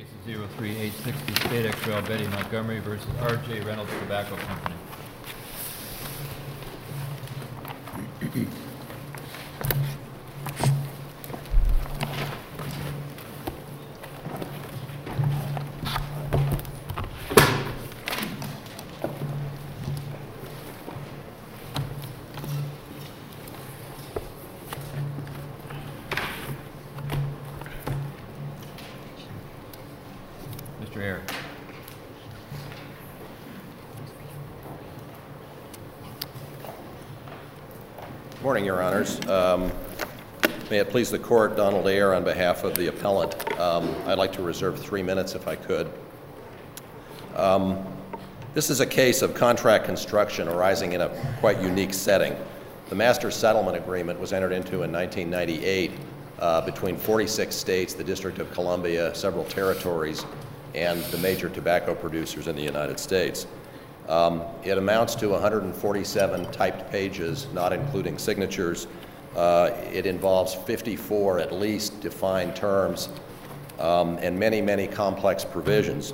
Case is 03860 State X-Rail Betty Montgomery versus R.J. Reynolds Tobacco Company. Mr. Ayers. Good morning, Your Honors. May it please the Court, Donald Ayer on behalf of the appellant. I'd like to reserve 3 minutes if I could. This is a case of contract construction arising in a quite unique setting. The Master Settlement Agreement was entered into in 1998 between 46 states, the District of Columbia, several territories, and the major tobacco producers in the United States. It amounts to 147 typed pages, not including signatures. It involves 54 at least defined terms and many, many complex provisions.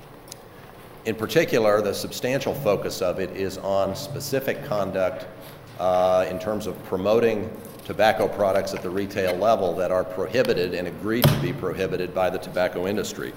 In particular, the substantial focus of it is on specific conduct in terms of promoting tobacco products at the retail level that are prohibited and agreed to be prohibited by the tobacco industry.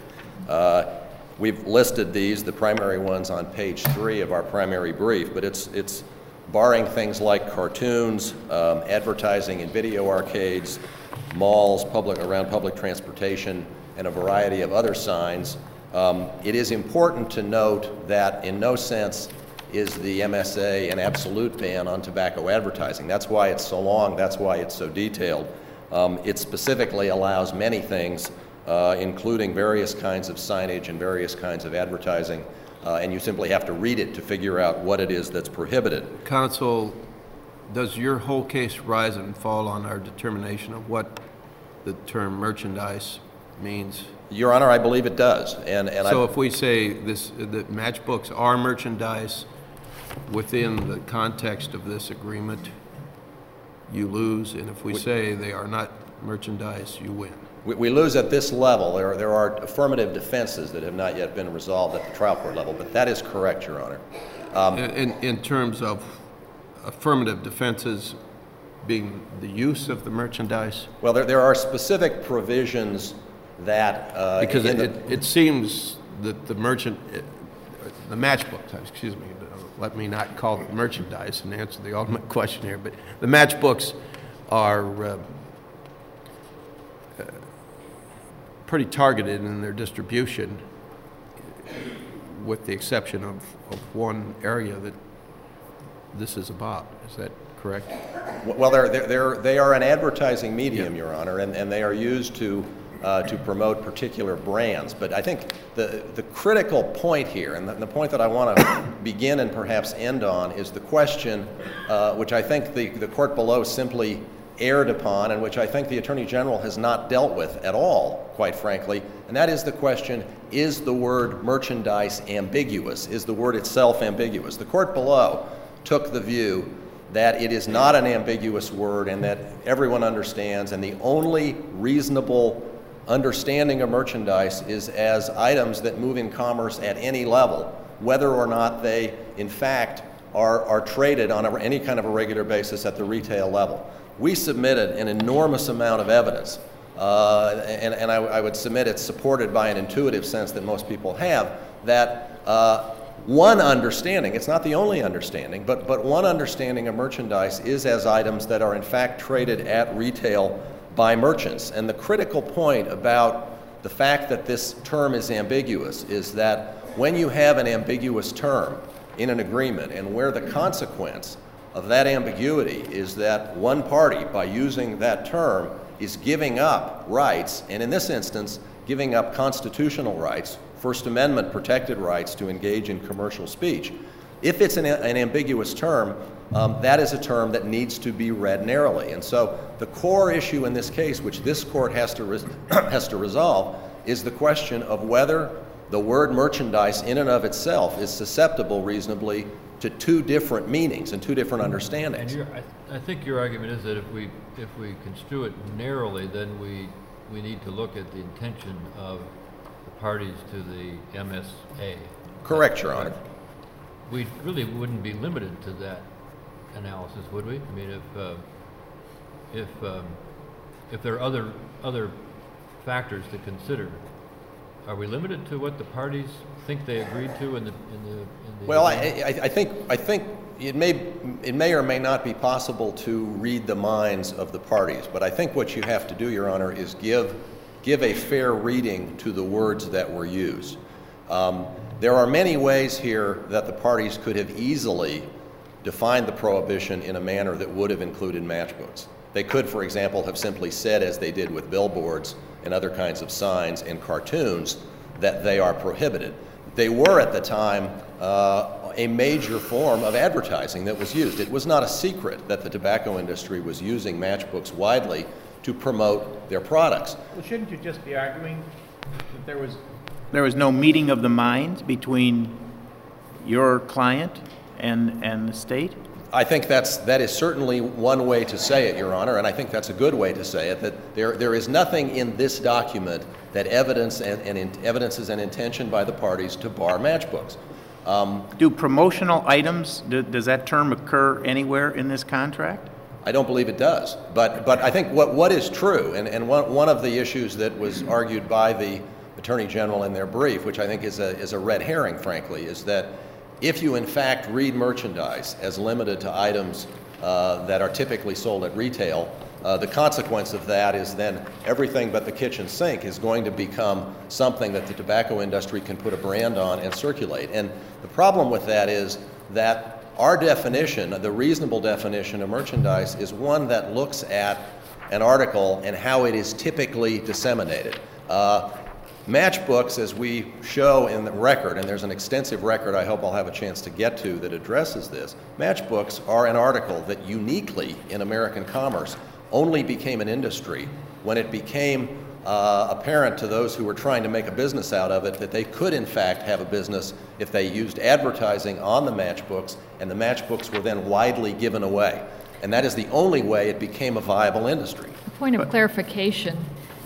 We've listed these, the primary ones, on page 3 of our primary brief, but it's barring things like cartoons, advertising in video arcades, malls, around public transportation, and a variety of other signs. It is important to note that in no sense is the MSA an absolute ban on tobacco advertising. That's why it's so long, that's why it's so detailed. It specifically allows many things, including various kinds of signage and various kinds of advertising, and you simply have to read it to figure out what it is that's prohibited. Counsel, does your whole case rise and fall on our determination of what the term merchandise means? Your Honor, I believe it does. So if we say that matchbooks are merchandise within the context of this agreement, you lose, and if we say they are not merchandise, you win. We lose at this level. There are affirmative defenses that have not yet been resolved at the trial court level, but that is correct, Your Honor. In terms of affirmative defenses being the use of the merchandise? Well, there are specific provisions that... because it seems that the matchbooks, excuse me, let me not call it merchandise and answer the ultimate question here, but the matchbooks are pretty targeted in their distribution, with the exception of one area that this is about. Is that correct? Well, they are an advertising medium, Your Honor, and they are used to promote particular brands. But I think the critical point here, and the point that I want to begin and perhaps end on, is the question which I think the court below simply erred upon, and which I think the Attorney General has not dealt with at all, quite frankly, and that is the question, is the word merchandise ambiguous? Is the word itself ambiguous? The court below took the view that it is not an ambiguous word and that everyone understands, and the only reasonable understanding of merchandise is as items that move in commerce at any level, whether or not they, in fact, are traded on any kind of a regular basis at the retail level. We submitted an enormous amount of evidence, and I would submit it's supported by an intuitive sense that most people have, that one understanding, it's not the only understanding, but one understanding of merchandise is as items that are in fact traded at retail by merchants. And the critical point about the fact that this term is ambiguous is that when you have an ambiguous term in an agreement, and where the consequence of that ambiguity is that one party, by using that term, is giving up rights, and in this instance, giving up constitutional rights, First Amendment protected rights to engage in commercial speech. If it's an ambiguous term, that is a term that needs to be read narrowly. And so the core issue in this case, which this court has to resolve, is the question of whether the word merchandise in and of itself is susceptible reasonably to two different meanings and two different understandings. And I think your argument is that if we construe it narrowly, then we need to look at the intention of the parties to the MSA. Correct, Your Honor. We really wouldn't be limited to that analysis, would we? I mean, if there are other factors to consider, are we limited to what the parties think they agreed to in the Well, I think it may or may not be possible to read the minds of the parties, but I think what you have to do, Your Honor, is give a fair reading to the words that were used. There are many ways here that the parties could have easily defined the prohibition in a manner that would have included matchbooks. They could, for example, have simply said, as they did with billboards and other kinds of signs and cartoons, that they are prohibited. They were, at the time, a major form of advertising that was used. It was not a secret that the tobacco industry was using matchbooks widely to promote their products. Well, shouldn't you just be arguing that there was no meeting of the minds between your client and the state? I think that is certainly one way to say it, Your Honor, and I think that's a good way to say it, that there is nothing in this document that evidences an intention by the parties to bar matchbooks. Do promotional items, does that term occur anywhere in this contract? I don't believe it does, but I think what is true, and one of the issues that was argued by the Attorney General in their brief, which I think is a red herring, frankly, is that if you in fact read merchandise as limited to items that are typically sold at retail, the consequence of that is then everything but the kitchen sink is going to become something that the tobacco industry can put a brand on and circulate. And the problem with that is that our definition, the reasonable definition of merchandise, is one that looks at an article and how it is typically disseminated. Matchbooks, as we show in the record, and there's an extensive record I hope I'll have a chance to get to that addresses this, matchbooks are an article that uniquely in American commerce only became an industry when it became apparent to those who were trying to make a business out of it that they could in fact have a business if they used advertising on the matchbooks, and the matchbooks were then widely given away. And that is the only way it became a viable industry. A point of clarification.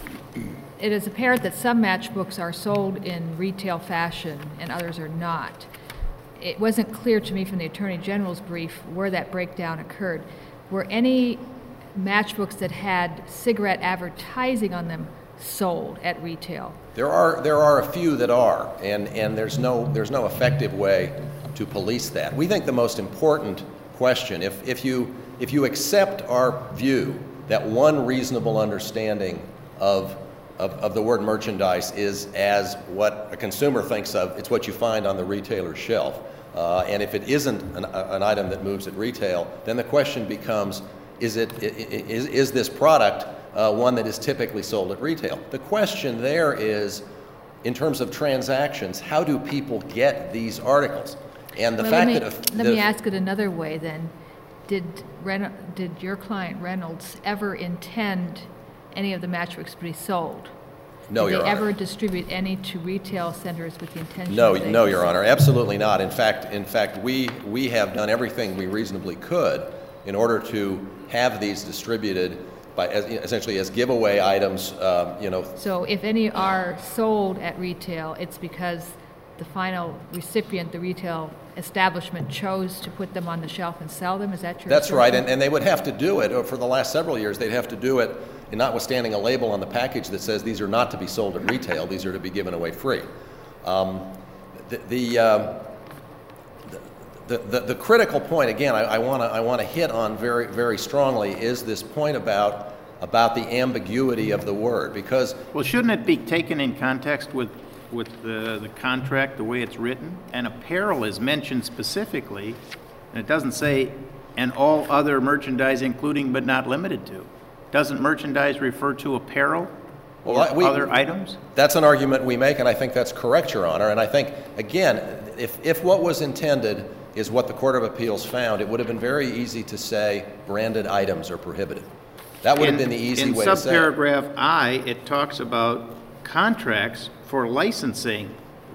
It is apparent that some matchbooks are sold in retail fashion and others are not. It wasn't clear to me from the Attorney General's brief where that breakdown occurred. Were any matchbooks that had cigarette advertising on them sold at retail? There are a few that are, and there's no effective way to police that. We think the most important question, if you accept our view that one reasonable understanding of the word merchandise is as what a consumer thinks of, it's what you find on the retailer's shelf. And if it isn't an item that moves at retail, then the question becomes, is this product one that is typically sold at retail? The question there is, in terms of transactions, how do people get these articles? And the fact that... Let me ask it another way then. Did your client Reynolds ever intend any of the matchbooks to be sold? No, Your Honor. Did they ever distribute any to retail centers with the intention? No, Your Honor, absolutely not. In fact, we have done everything we reasonably could in order to have these distributed essentially as giveaway items. So if any are sold at retail, it's because the final recipient, the retail establishment, chose to put them on the shelf and sell them? Is that your That's assertion? right, and they would have to do it for the last several years. They'd have to do it, notwithstanding a label on the package that says these are not to be sold at retail, these are to be given away free. The critical point, again, I want to hit on very, very strongly is this point about the ambiguity of the word, because... Well, shouldn't it be taken in context with the contract, the way it's written? And apparel is mentioned specifically, and it doesn't say, and all other merchandise including but not limited to. Doesn't merchandise refer to apparel or other items? That's an argument we make, and I think that's correct, Your Honor. And I think, again, if what was intended is what the Court of Appeals found, it would have been very easy to say branded items are prohibited. That would have been the easy way to say it. In subparagraph I, it talks about contracts for licensing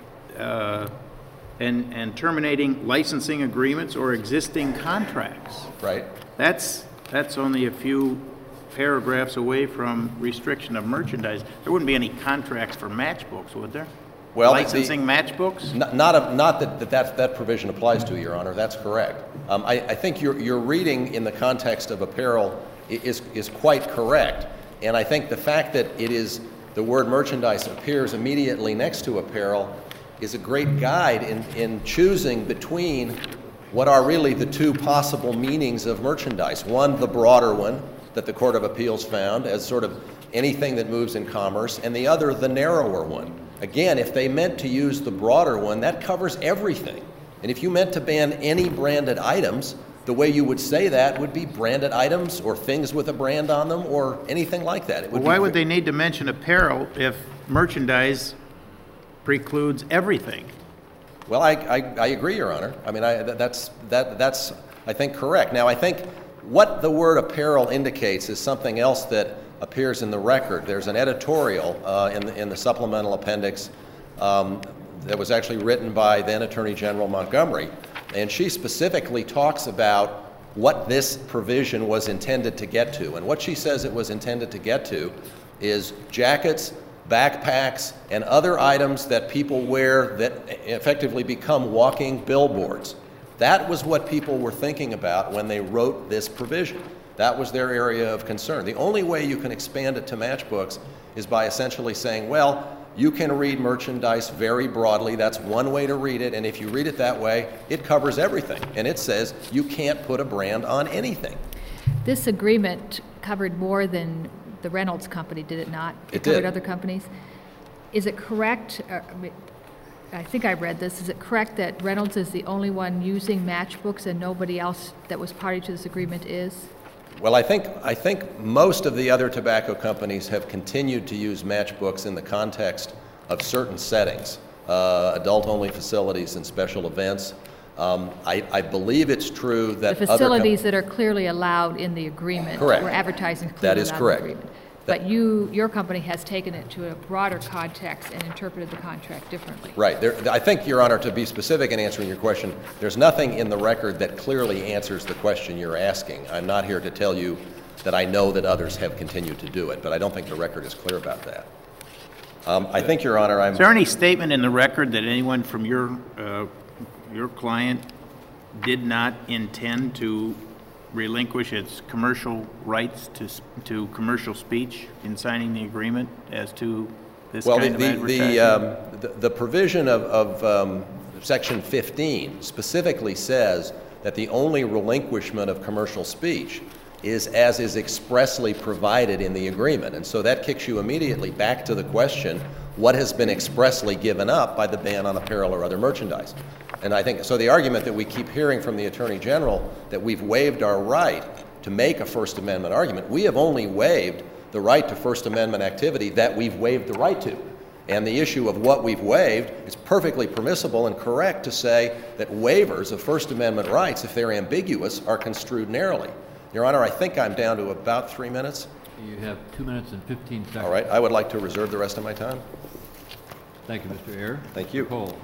and terminating licensing agreements or existing contracts. Right. That's only a few paragraphs away from restriction of merchandise. There wouldn't be any contracts for matchbooks, would there? Well, licensing matchbooks? Not that provision applies to, Your Honor. That's correct. I think your reading in the context of apparel is quite correct. And I think the fact that the word merchandise appears immediately next to apparel is a great guide in choosing between what are really the two possible meanings of merchandise. One, the broader one that the Court of Appeals found as sort of anything that moves in commerce, and the other, the narrower one. Again, if they meant to use the broader one, that covers everything. And if you meant to ban any branded items, the way you would say that would be branded items or things with a brand on them or anything like that. Well, why would they need to mention apparel if merchandise precludes everything? Well, I agree, Your Honor. I mean, that's I think correct. Now, I think what the word apparel indicates is something else that appears in the record. There's an editorial in the supplemental appendix that was actually written by then Attorney General Montgomery, and she specifically talks about what this provision was intended to get to. And what she says it was intended to get to is jackets, backpacks, and other items that people wear that effectively become walking billboards. That was what people were thinking about when they wrote this provision. That was their area of concern. The only way you can expand it to matchbooks is by essentially saying, well, you can read merchandise very broadly. That's one way to read it, and if you read it that way, it covers everything. And it says you can't put a brand on anything. This agreement covered more than the Reynolds Company, did it not? It covered did. Other companies. Is it correct, I think I read this, is it correct that Reynolds is the only one using matchbooks and nobody else that was party to this agreement is? Well, I think most of the other tobacco companies have continued to use matchbooks in the context of certain settings, adult-only facilities and special events. I believe it's true that the facilities that are clearly allowed in the agreement. Correct. Where advertising is That clearly is allowed correct. in the agreement. But your company has taken it to a broader context and interpreted the contract differently. Right. I think, Your Honor, to be specific in answering your question, there's nothing in the record that clearly answers the question you're asking. I'm not here to tell you that I know that others have continued to do it, but I don't think the record is clear about that. I think, Your Honor, Is there any statement in the record that anyone from your client did not intend to relinquish its commercial rights to commercial speech in signing the agreement as to this kind of advertising? The provision of Section 15 specifically says that the only relinquishment of commercial speech is as is expressly provided in the agreement. And so that kicks you immediately back to the question, what has been expressly given up by the ban on apparel or other merchandise? And I think, so the argument that we keep hearing from the Attorney General that we've waived our right to make a First Amendment argument, we have only waived the right to First Amendment activity that we've waived the right to. And the issue of what we've waived, it's perfectly permissible and correct to say that waivers of First Amendment rights, if they're ambiguous, are construed narrowly. Your Honor, I think I'm down to about 3 minutes. You have 2 minutes and 15 seconds. All right, I would like to reserve the rest of my time. Thank you, Mr. Ayer. Thank you. Cole.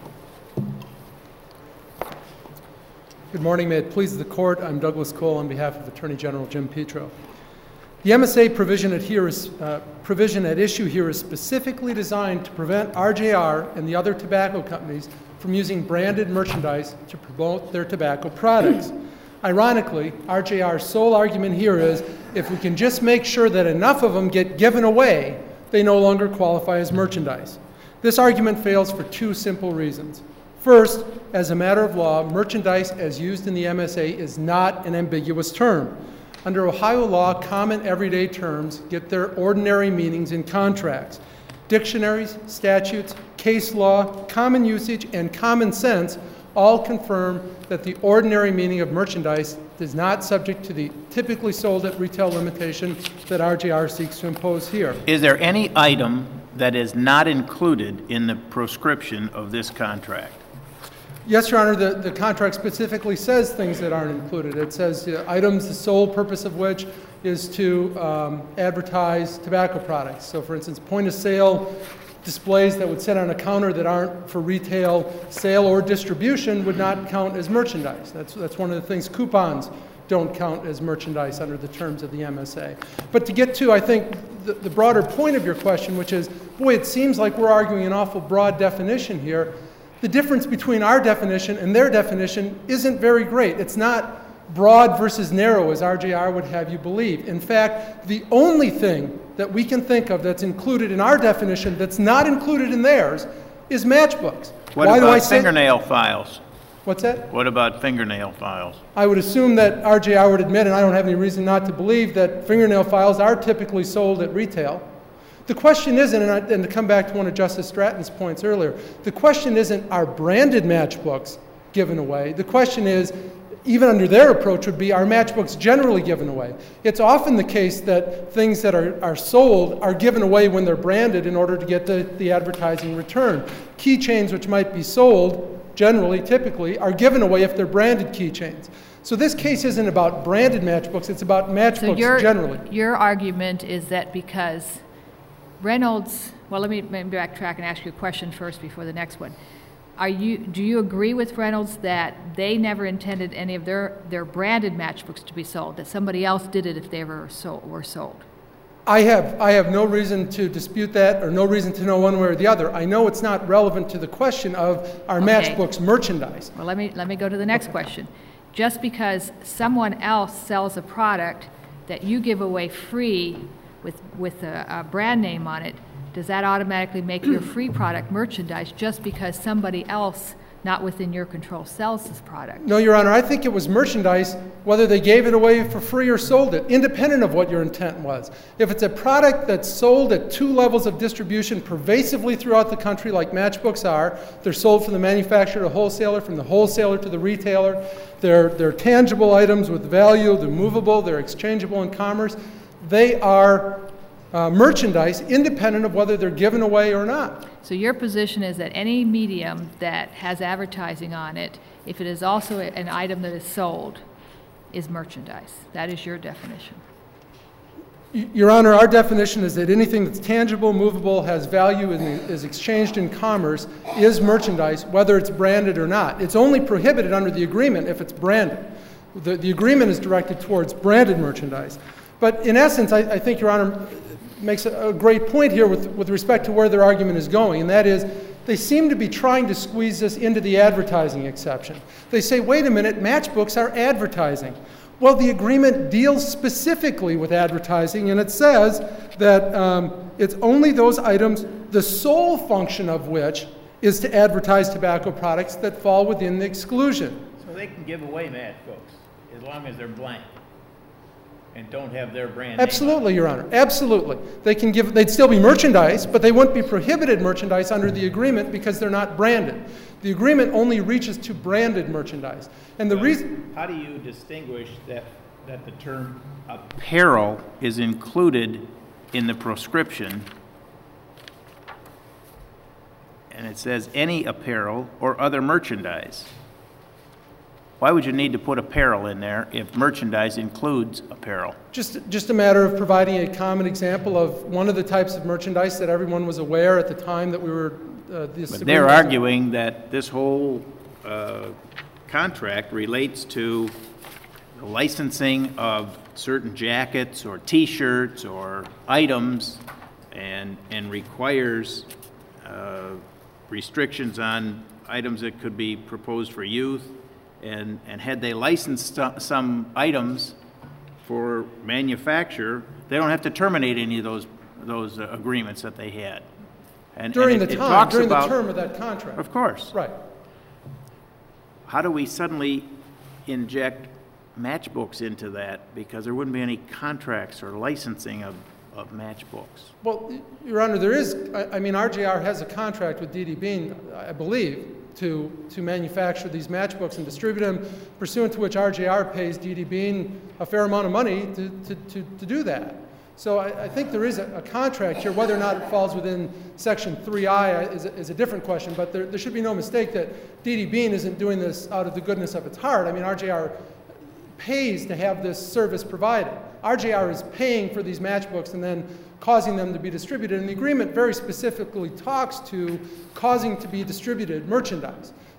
Good morning. May it please the Court. I'm Douglas Cole on behalf of Attorney General Jim Petro. The MSA provision at issue here is specifically designed to prevent RJR and the other tobacco companies from using branded merchandise to promote their tobacco products. Ironically, RJR's sole argument here is if we can just make sure that enough of them get given away, they no longer qualify as merchandise. This argument fails for two simple reasons. First, as a matter of law, merchandise as used in the MSA is not an ambiguous term. Under Ohio law, common everyday terms get their ordinary meanings in contracts. Dictionaries, statutes, case law, common usage, and common sense all confirm that the ordinary meaning of merchandise is not subject to the typically sold at retail limitation that RJR seeks to impose here. Is there any item that is not included in the proscription of this contract? Yes, Your Honor, the contract specifically says things that aren't included. It says items the sole purpose of which is to advertise tobacco products. So, for instance, point-of-sale displays that would sit on a counter that aren't for retail sale or distribution would not count as merchandise. That's one of the things. Coupons don't count as merchandise under the terms of the MSA. But to get to, I think, the broader point of your question, which is, boy, it seems like we're arguing an awful broad definition here. The difference between our definition and their definition isn't very great. It's not broad versus narrow, as RJR would have you believe. In fact, the only thing that we can think of that's included in our definition that's not included in theirs is matchbooks. What Why do I about say? fingernail files? What's that? What about fingernail files? I would assume that RJR would admit, and I don't have any reason not to believe, that fingernail files are typically sold at retail. The question isn't, and to come back to one of Justice Stratton's points earlier, the question isn't, are branded matchbooks given away? The question is, even under their approach, would be, are matchbooks generally given away? It's often the case that things that are sold are given away when they're branded in order to get the advertising return. Keychains, which might be sold, generally, typically, are given away if they're branded keychains. So this case isn't about branded matchbooks, it's about matchbooks generally. Your argument is that because Reynolds, well, let me backtrack and ask you a question first before the next one. Do you agree with Reynolds that they never intended any of their branded matchbooks to be sold, that somebody else did it if they were sold? I have no reason to dispute that, or no reason to know one way or the other. I know it's not relevant to the question of are matchbooks merchandise. Well, let me go to the next question. Just because someone else sells a product that you give away free with a brand name on it, does that automatically make your free product merchandise just because somebody else, not within your control, sells this product? No, Your Honor, I think it was merchandise whether they gave it away for free or sold it, independent of what your intent was. If it's a product that's sold at 2 levels of distribution pervasively throughout the country, like matchbooks are, they're sold from the manufacturer to wholesaler, from the wholesaler to the retailer, they're tangible items with value, they're movable, they're exchangeable in commerce, they are merchandise independent of whether they're given away or not. So your position is that any medium that has advertising on it, if it is also an item that is sold, is merchandise. That is your definition. Your Honor, our definition is that anything that's tangible, movable, has value, and is exchanged in commerce is merchandise, whether it's branded or not. It's only prohibited under the agreement if it's branded. The agreement is directed towards branded merchandise. But in essence, I think Your Honor makes a great point here with respect to where their argument is going, and that is they seem to be trying to squeeze this into the advertising exception. They say, wait a minute, matchbooks are advertising. Well, the agreement deals specifically with advertising, and it says that it's only those items, the sole function of which is to advertise tobacco products, that fall within the exclusion. So they can give away matchbooks as long as they're blank and don't have their brand name. Absolutely, Your Honor. Absolutely. They'd still be merchandise, but they wouldn't be prohibited merchandise under the agreement because they're not branded. The agreement only reaches to branded merchandise. And the reason... How do you distinguish that the term apparel is included in the proscription, and it says any apparel or other merchandise? Why would you need to put apparel in there if merchandise includes apparel? Just a matter of providing a common example of one of the types of merchandise that everyone was aware at the time that we were... But they're arguing that this whole contract relates to the licensing of certain jackets or T-shirts or items and requires restrictions on items that could be proposed for youth. And had they licensed some items for manufacture, they don't have to terminate any of those agreements that they had. And during the term of that contract. Of course. Right. How do we suddenly inject matchbooks into that? Because there wouldn't be any contracts or licensing of matchbooks. Well, Your Honor, there is, I mean, RJR has a contract with D.D. Bean, I believe, to manufacture these matchbooks and distribute them, pursuant to which RJR pays D.D. Bean a fair amount of money to do that. So I think there is a contract here. Whether or not it falls within Section 3I is a different question, but there should be no mistake that D.D. Bean isn't doing this out of the goodness of its heart. I mean, RJR pays to have this service provided. RJR is paying for these matchbooks and then causing them to be distributed, and the agreement very specifically talks to causing to be distributed merchandise.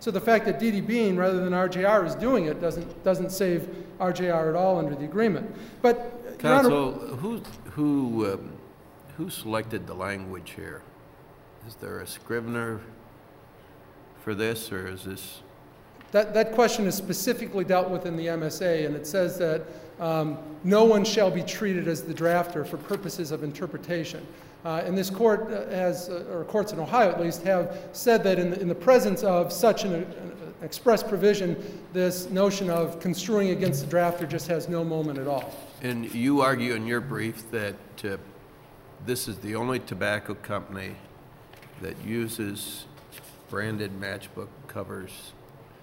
So the fact that D.D. Bean, rather than RJR, is doing it doesn't save RJR at all under the agreement. But, Your Honor, Counsel, who selected the language here? Is there a scrivener for this, or is this? That question is specifically dealt with in the MSA, and it says that no one shall be treated as the drafter for purposes of interpretation. And this court has, or courts in Ohio at least, have said that in the presence of such an express provision, this notion of construing against the drafter just has no moment at all. And you argue in your brief that this is the only tobacco company that uses branded matchbook covers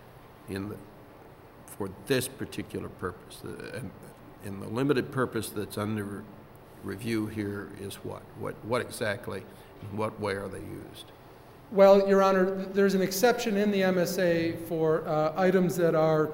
for this particular purpose. And the limited purpose that's under review here is what? What exactly, in what way are they used? Well, Your Honor, there's an exception in the MSA for items that are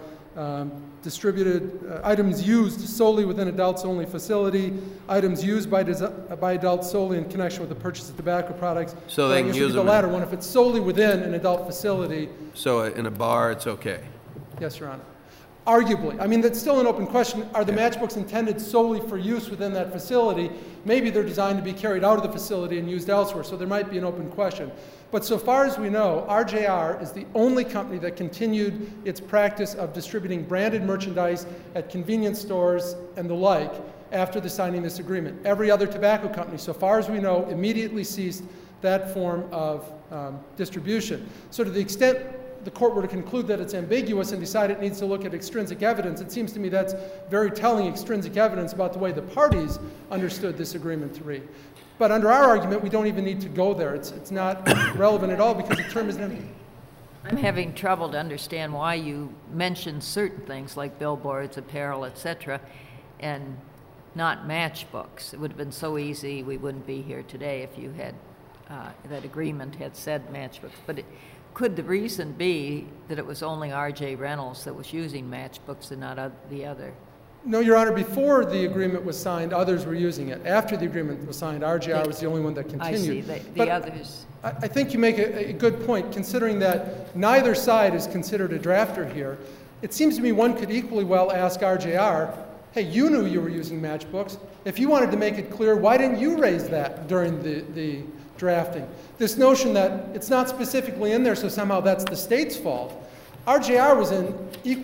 distributed, items used solely within adults-only facility, items used by adults solely in connection with the purchase of tobacco products. So they can use the latter one if it's solely within an adult facility. So in a bar, it's okay? Yes, Your Honor. Arguably. I mean, that's still an open question. Are the matchbooks intended solely for use within that facility? Maybe they're designed to be carried out of the facility and used elsewhere, so there might be an open question. But so far as we know, RJR is the only company that continued its practice of distributing branded merchandise at convenience stores and the like after the signing of this agreement. Every other tobacco company, so far as we know, immediately ceased that form of distribution. So to the extent the court were to conclude that it's ambiguous and decide it needs to look at extrinsic evidence, it seems to me that's very telling extrinsic evidence about the way the parties understood this agreement to read. But under our argument, we don't even need to go there. It's not relevant at all because the term is never. I'm having trouble to understand why you mention certain things like billboards, apparel, etc., and not matchbooks. It would have been so easy, we wouldn't be here today if you had, that agreement had said matchbooks. But could the reason be that it was only R.J. Reynolds that was using matchbooks and not the other? No, Your Honor. Before the agreement was signed, others were using it. After the agreement was signed, RJR was the only one that continued. I see. The others. I think you make a good point, considering that neither side is considered a drafter here. It seems to me one could equally well ask RJR, hey, you knew you were using matchbooks. If you wanted to make it clear, why didn't you raise that during the drafting? This notion that it's not specifically in there, so somehow that's the state's fault. RJR was in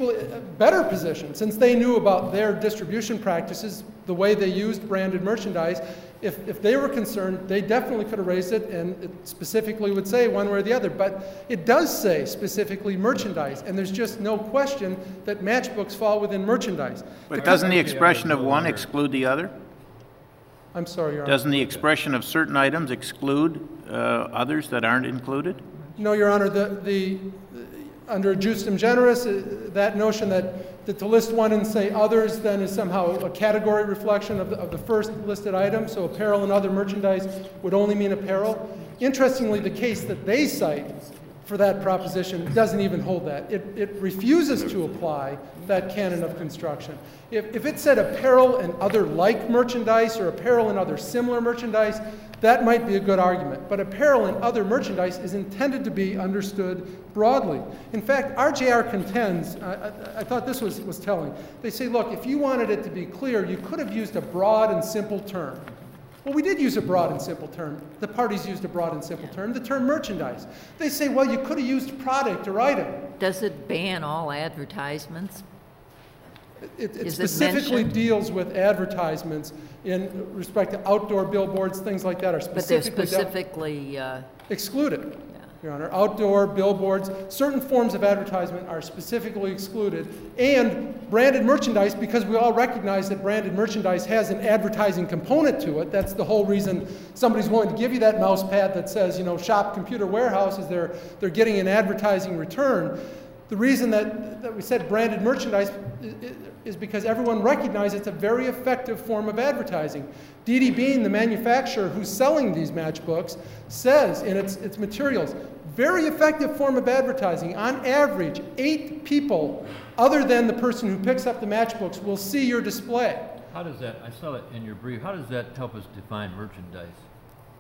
better position since they knew about their distribution practices, the way they used branded merchandise. If they were concerned, they definitely could have raised it, and it specifically would say one way or the other. But it does say specifically merchandise, and there's just no question that matchbooks fall within merchandise. But doesn't the expression of one exclude the other? I'm sorry, Your Honor. Doesn't the expression of certain items exclude others that aren't included? No, Your Honor. Under justum generis, that notion that to list one and say others then is somehow a category reflection of the first listed item, so apparel and other merchandise would only mean apparel. Interestingly, the case that they cite for that proposition doesn't even hold that. It refuses to apply that canon of construction. If it said apparel and other like merchandise or apparel and other similar merchandise, that might be a good argument. But apparel and other merchandise is intended to be understood broadly. In fact, RJR contends, I thought this was telling. They say, look, if you wanted it to be clear, you could have used a broad and simple term. Well, we did use a broad and simple term. The parties used a broad and simple term, the term merchandise. They say, well, you could have used product or item. Does it ban all advertisements? It specifically deals with advertisements in respect to outdoor billboards, things like that are specifically, but they're specifically excluded, Your Honor. Outdoor billboards, certain forms of advertisement are specifically excluded, and branded merchandise, because we all recognize that branded merchandise has an advertising component to it. That's the whole reason somebody's willing to give you that mouse pad that says, you know, Shop Computer Warehouse, is they're getting an advertising return. The reason that we said branded merchandise is because everyone recognizes it's a very effective form of advertising. D.D. Bean, the manufacturer who's selling these matchbooks, says in its materials, very effective form of advertising. On average, 8 people other than the person who picks up the matchbooks will see your display. How does that, I saw it in your brief, how does that help us define merchandise?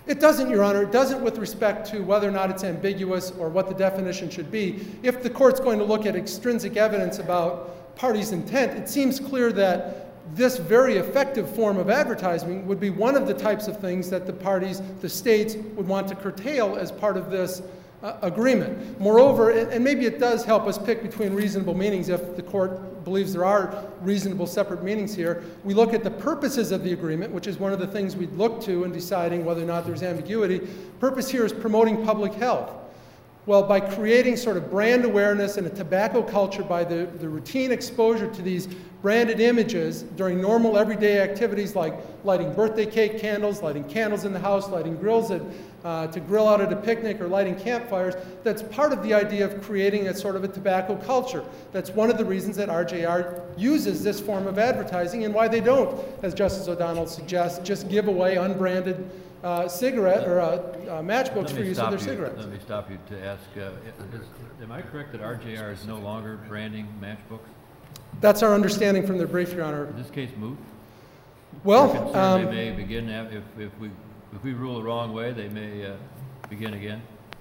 It doesn't, Your Honor. It doesn't with respect to whether or not it's ambiguous or what the definition should be. If the court's going to look at extrinsic evidence about parties' intent, it seems clear that this very effective form of advertising would be one of the types of things that the parties, the states, would want to curtail as part of this agreement. Moreover, and maybe it does help us pick between reasonable meanings if the court believes there are reasonable separate meanings here, we look at the purposes of the agreement, which is one of the things we'd look to in deciding whether or not there's ambiguity. Purpose here is promoting public health. Well, by creating sort of brand awareness and a tobacco culture by the routine exposure to these branded images during normal everyday activities like lighting birthday cake candles, lighting candles in the house, lighting grills to grill out at a picnic, or lighting campfires, that's part of the idea of creating a sort of a tobacco culture. That's one of the reasons that RJR uses this form of advertising and why they don't, as Justice O'Donnell suggests, just give away unbranded cigarette or a matchbooks for use of their cigarettes. Let me stop you to ask, am I correct that RJR is no longer branding matchbooks? That's our understanding from their brief, Your Honor. Is this case moot? Well, You're concerned they may begin, if we rule the wrong way, they may begin again?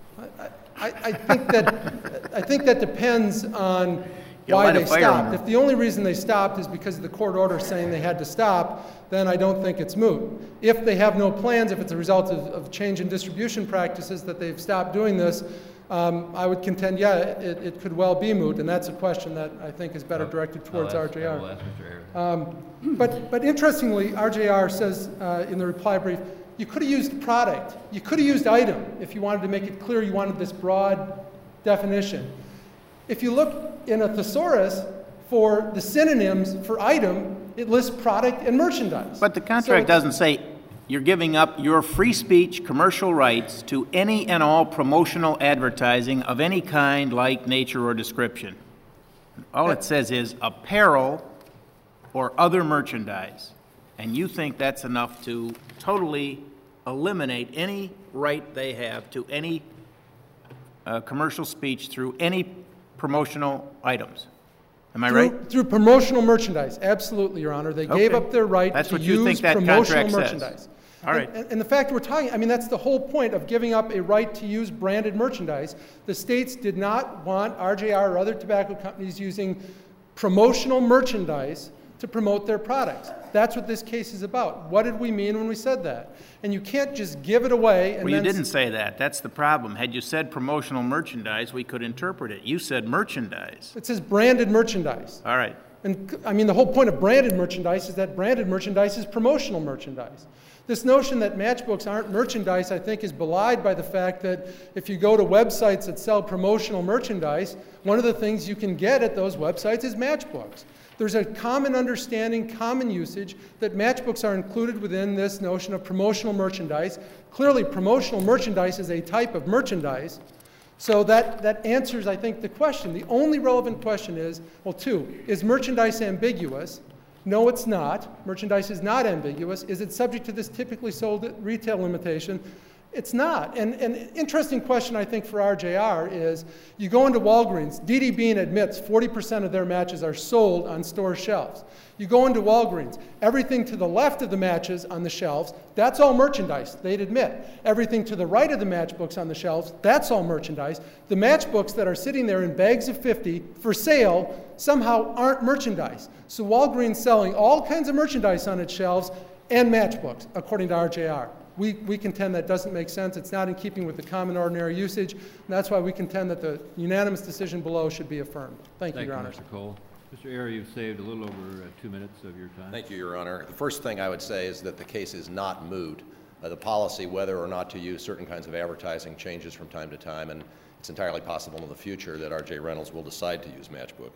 I think that depends on why they stopped. If the only reason they stopped is because of the court order saying they had to stop, then I don't think it's moot. If they have no plans, if it's a result of change in distribution practices that they've stopped doing this, I would contend, yeah, it could well be moot, and that's a question that I think is better directed towards RJR. I'll ask Mr. Ayers. But interestingly, RJR says in the reply brief, you could have used product, you could have used item if you wanted to make it clear you wanted this broad definition. If you look in a thesaurus for the synonyms for item, it lists product and merchandise. But the contract doesn't say you're giving up your free speech commercial rights to any and all promotional advertising of any kind, like, nature, or description. All it says is apparel or other merchandise. And you think that's enough to totally eliminate any right they have to any commercial speech through any promotional items. Am I right? Through promotional merchandise, absolutely, Your Honor. They gave up their right to use promotional merchandise. All right. And the fact we're talking, I mean, that's the whole point of giving up a right to use branded merchandise. The states did not want RJR or other tobacco companies using promotional merchandise to promote their products. That's what this case is about. What did we mean when we said that? And you can't just give it away and Well, you didn't say that. That's the problem. Had you said promotional merchandise, we could interpret it. You said merchandise. It says branded merchandise. All right. And I mean, the whole point of branded merchandise is that branded merchandise is promotional merchandise. This notion that matchbooks aren't merchandise, I think, is belied by the fact that if you go to websites that sell promotional merchandise, one of the things you can get at those websites is matchbooks. There's a common understanding, common usage, that matchbooks are included within this notion of promotional merchandise. Clearly, promotional merchandise is a type of merchandise. So that answers, I think, the question. The only relevant question is, well, two, is merchandise ambiguous? No, it's not. Merchandise is not ambiguous. Is it subject to this typically sold at retail limitation? It's not. And an interesting question, I think, for RJR is, you go into Walgreens, D.D. Bean admits 40% of their matches are sold on store shelves. You go into Walgreens, everything to the left of the matches on the shelves, that's all merchandise, they'd admit. Everything to the right of the matchbooks on the shelves, that's all merchandise. The matchbooks that are sitting there in bags of 50 for sale somehow aren't merchandise. So Walgreens selling all kinds of merchandise on its shelves and matchbooks, according to RJR. We contend that doesn't make sense. It's not in keeping with the common ordinary usage. And that's why we contend that the unanimous decision below should be affirmed. Thank you, Your Honor. Thank you, Mr. Cole. Mr. Ayer, you've saved a little over 2 minutes of your time. Thank you, Your Honor. The first thing I would say is that the case is not moot. The policy, whether or not to use certain kinds of advertising, changes from time to time, and it's entirely possible in the future that R.J. Reynolds will decide to use matchbooks.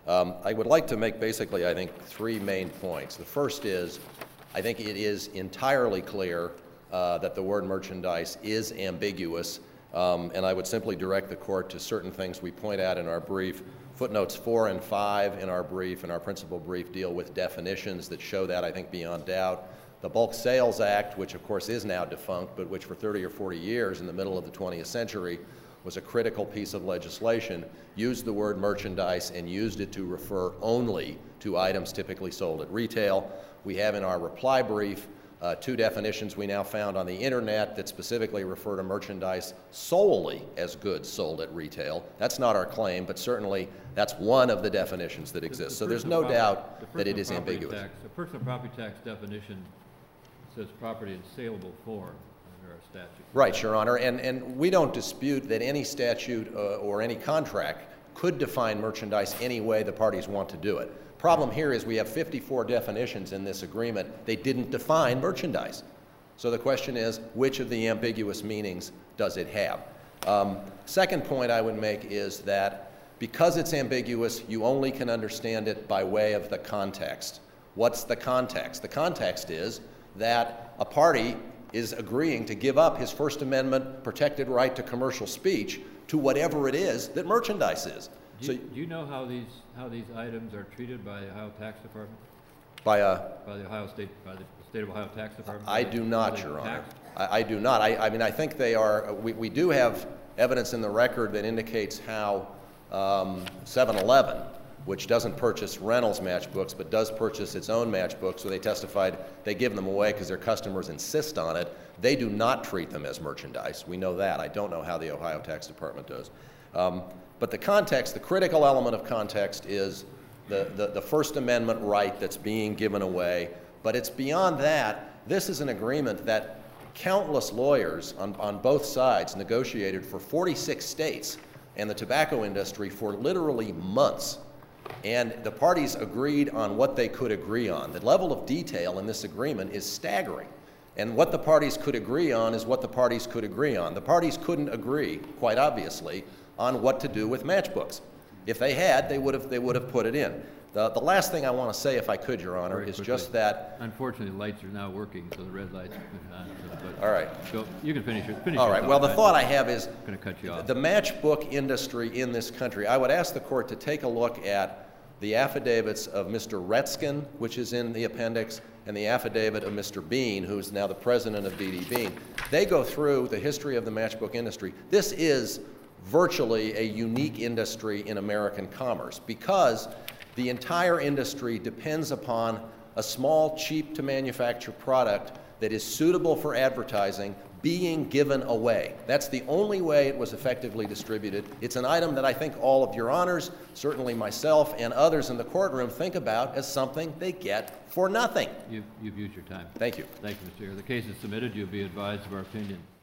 I would like to make basically, I think, 3 main points. The first is, I think it is entirely clear that the word merchandise is ambiguous, and I would simply direct the court to certain things we point out in our brief. Footnotes 4 and 5 in our brief, in our principal brief, deal with definitions that show that, I think, beyond doubt. The Bulk Sales Act, which of course is now defunct, but which for 30 or 40 years in the middle of the 20th century was a critical piece of legislation, used the word merchandise and used it to refer only to items typically sold at retail. We have in our reply brief two definitions we now found on the internet that specifically refer to merchandise solely as goods sold at retail. That's not our claim, but certainly that's one of the definitions that exists. So there's no doubt that it is ambiguous. The personal property tax definition says property in saleable form under our statute. Right, Your Honor, and we don't dispute that any statute or any contract could define merchandise any way the parties want to do it. Problem here is we have 54 definitions in this agreement. They didn't define merchandise. So the question is, which of the ambiguous meanings does it have? Second point I would make is that because it's ambiguous, you only can understand it by way of the context. What's the context? The context is that a party is agreeing to give up his First Amendment protected right to commercial speech to whatever it is that merchandise is. Do you know how these items are treated by the Ohio Tax Department? By the State of Ohio Tax Department? I do not, Your Honor. I do not. I mean, I think they are. We do have evidence in the record that indicates how 7-Eleven, which doesn't purchase Reynolds matchbooks but does purchase its own matchbooks, so they testified they give them away because their customers insist on it. They do not treat them as merchandise. We know that. I don't know how the Ohio Tax Department does. But the context, the critical element of context is the First Amendment right that's being given away. But it's beyond that. This is an agreement that countless lawyers on both sides negotiated for 46 states and the tobacco industry for literally months. And the parties agreed on what they could agree on. The level of detail in this agreement is staggering. And what the parties could agree on is what the parties could agree on. The parties couldn't agree, quite obviously, on what to do with matchbooks. If they had, they would have put it in. The last thing I want to say, if I could, Your Honor, is just that... Unfortunately, the lights are now working, so the red lights are on. All right. So you can finish it. All right. Well, the thought I have is... I'm going to cut you off. The matchbook industry in this country, I would ask the court to take a look at the affidavits of Mr. Retzkin, which is in the appendix, and the affidavit of Mr. Bean, who's now the president of D.D. Bean. They go through the history of the matchbook industry. This is virtually a unique industry in American commerce because the entire industry depends upon a small, cheap-to-manufacture product that is suitable for advertising being given away. That's the only way it was effectively distributed. It's an item that I think all of Your Honors, certainly myself and others in the courtroom, think about as something they get for nothing. You've used your time. Thank you. Thank you, Mr. Chair. The case is submitted. You'll be advised of our opinion.